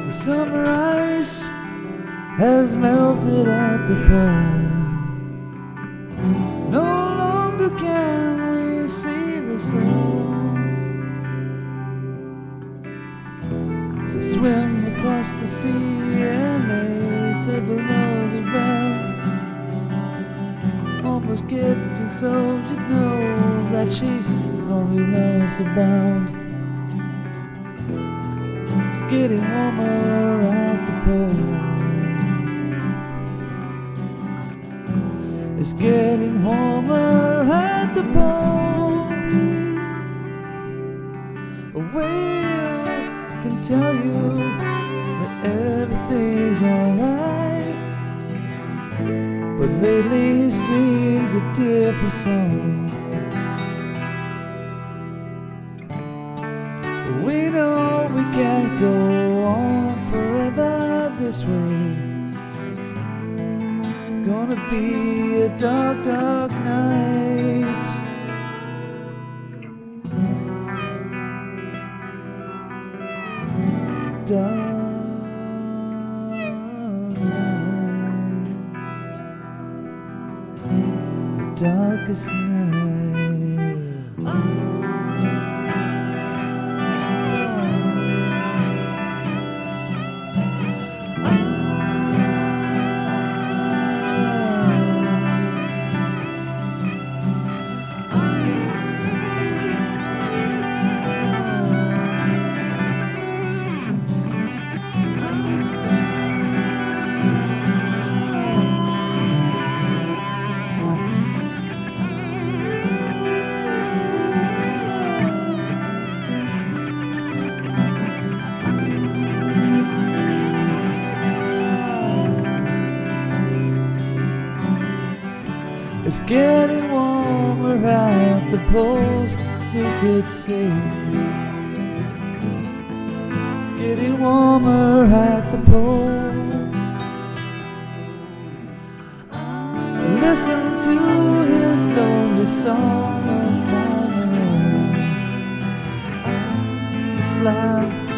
The summer ice has melted at the pole. No longer can we see the sun. So swim across the sea and they said we know the route. Almost getting so you know that she only loves about. It's getting warmer at the pole. It's getting warmer at the pole. A whale can tell you that everything's alright, but lately he sings a different song. We know we can't go on forever this way. Gonna be a dark, dark night. Dark night. The darkest night. It's getting warmer at the poles, you could see. It's getting warmer at the pole. Listen to his lonely song of time alone. It's like